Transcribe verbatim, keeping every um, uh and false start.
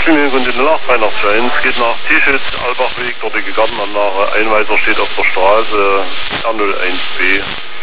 Richtlinie Kontinental acht drei acht zwei eins geht nach T-Schütz, Albachweg, dortige Gartenanlage, Einweiser steht auf der Straße R null eins B.